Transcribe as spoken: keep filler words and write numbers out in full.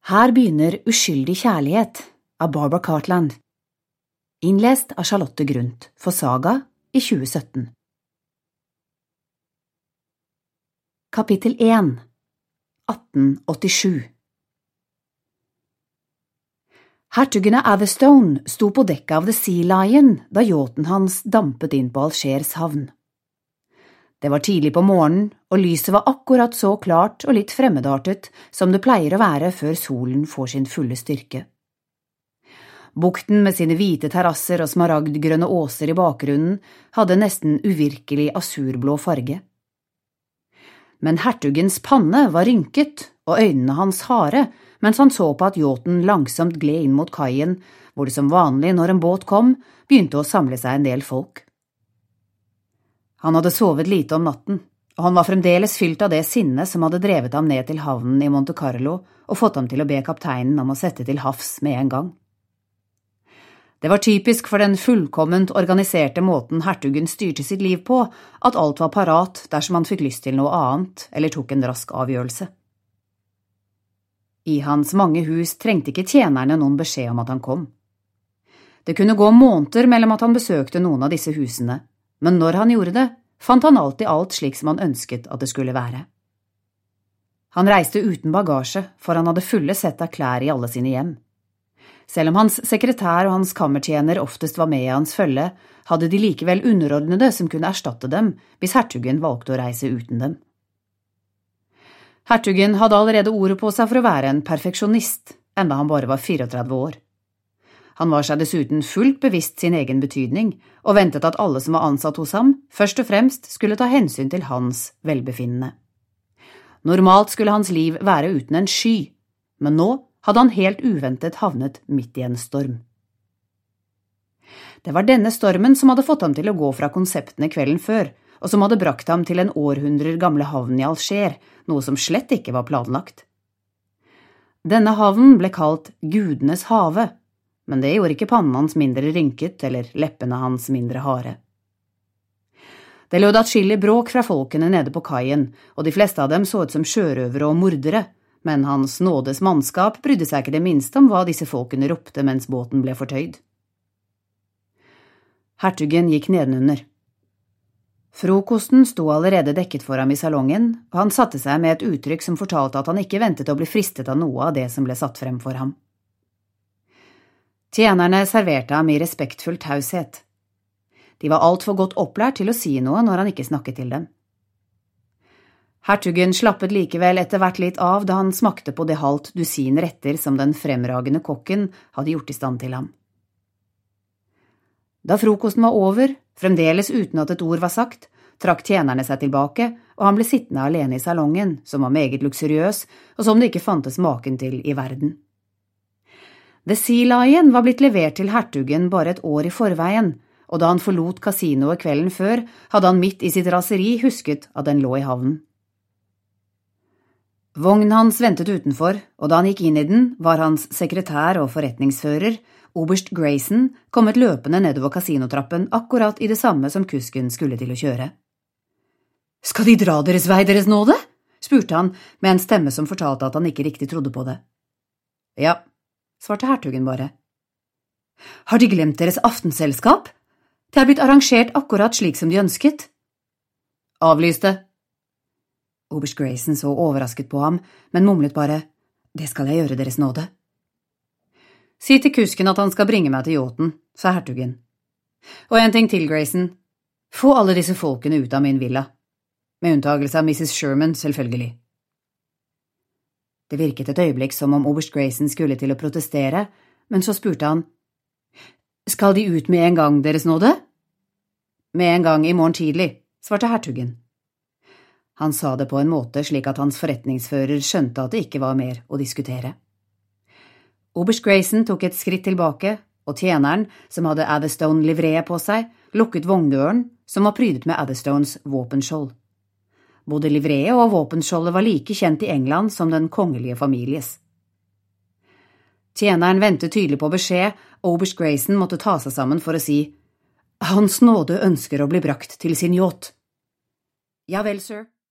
Her begynner Uskyldig kjærlighet av Barbara Cartland, innlest av Charlotte Grundt for Saga i tjue sytten. Kapittel én atten åttisju Hertugen av Atherstone sto på dekket av The Sea Lion da yachten hans dampet inn på Algiers havn. Det var tidlig på morgenen, og lyset var akkurat så klart og litt fremmedartet som det pleier å være før solen får sin fulle styrke. Bukten med sine hvite terrasser og smaragdgrønne åser i bakgrunnen hadde nesten uvirkelig asurblå farge. Men hertugens panne var rynket og øynene hans harde, mens han så på at yachten langsomt gled inn mot kaien, hvor det som vanlig når en båt kom, begynte å samle seg en del folk. Han hadde sovet lite om natten, og han var fremdeles fylt av det sinne som hadde drevet ham ned til havnen i Monte Carlo og fått ham til å be kapteinen om å sette til havs med en gang. Det var typisk for den fullkomment organiserte måten hertugen styrte sitt liv på, at alt var parat dersom han fikk lyst til noe annet eller tok en rask avgjørelse. I hans mange hus trengte ikke tjenerne noen beskjed om at han kom. Det kunne gå måneder mellom at han besøkte noen av disse husene, men når han gjorde det, fant han alltid alt slik som han ønsket at det skulle være. Han reiste uten bagasje, for han hadde fulle sett av klær i alle sine hjem. Selv om hans sekretær og hans kammertjener oftest var med i hans følge, hadde de likevel underordnede som kunne erstatte dem hvis hertugen valgte å reise uten dem. Hertugen hadde allerede ordet på seg for å være en perfeksjonist, enda han bare var tretifire år. Han var seg dessuten fullt bevisst sin egen betydning, og ventet at alle som var ansatt hos ham, først og fremst skulle ta hensyn til hans velbefinnende. Normalt skulle hans liv være uten en sky, men nå hadde han helt uventet havnet midt i en storm. Det var denne stormen som hadde fått ham til å gå fra konseptene kvelden før, og som hadde brakt ham til en århundrer gamle havn i Alger, noe som slett ikke var planlagt. Denne havnen ble kalt Gudenes have, men det gjorde ikke pannen hans mindre rynket eller leppene hans mindre harde. Det lød atskillig bråk fra folkene nede på kaien, og de fleste av dem så ut som sjørøvere og mordere, men hans nådes mannskap brydde seg ikke det minste om hva disse folkene ropte mens båten ble fortøyd. Hertugen gikk nedenunder. Frokosten sto allerede dekket for ham i salongen, og han satte seg med et uttrykk som fortalte at han ikke ventet å bli fristet av noe av det som ble satt frem for ham. Tjenerne serverte ham i respektfull taushet. De var alt for godt opplært til å si noe når han ikke snakket til dem. Hertugen slappet likevel etter hvert litt av da han smakte på det halvt dusin retter som den fremragende kokken hadde gjort i stand til ham. Da frokosten var over, fremdeles uten at et ord var sagt, trakk tjenerne seg tilbake, og han ble sittende alene i salongen, som var meget luksuriøs, og som det ikke fantes maken til i verden. The Sea Lion var blitt levert til hertugen bare et år i forveien, og da han forlot kasinoet kvelden før, hadde han midt i sitt raseri husket at den lå i havnen. Vognen hans ventet utenfor, og da han gikk inn i den, var hans sekretær og forretningsfører, oberst Grayson, kommet løpende nedover kasinotrappen akkurat i det samme som kusken skulle til å kjøre. «Skal de dra deres vei, deres nåde?» spurte han med en stemme som fortalte at han ikke riktig trodde på det. «Ja», svarte hertugen bare. «Har de glemt deres aftenselskap? Det er blitt arrangert akkurat slik som de ønsket.» «Avlyste.» Oberst Grayson så overrasket på ham, men mumlet bare, «Det skal jeg gjøre, deres nåde.» «Si til kusken at han skal bringe meg til yachten», sa hertugen. «Og en ting til, Grayson. Få alle disse folkene ut av min villa. Med unntagelse av missus Sherman, selvfølgelig.» Det virket et øyeblikk som om oberst Grayson skulle til å protestere, men så spurte han, «Skal de ut med en gang, deres nåde?» «Med en gang i morgen tidlig», svarte hertugen. Han sa det på en måte slik at hans forretningsfører skjønte at det ikke var mer å diskutere. Oberst Grayson tok et skritt tilbake, og tjeneren, som hadde Atherstone-livreet på seg, lukket vogndøren, som var prydet med Atherstones våpenskjold. Både livreet og våpenskjoldet var like kjent i England som den kongelige families. Tjeneren ventet tydelig på beskjed, og oberst Grayson måtte ta seg sammen for å si, «Hans nåde ønsker å bli brakt til sin yacht.» «Ja vel, sir.»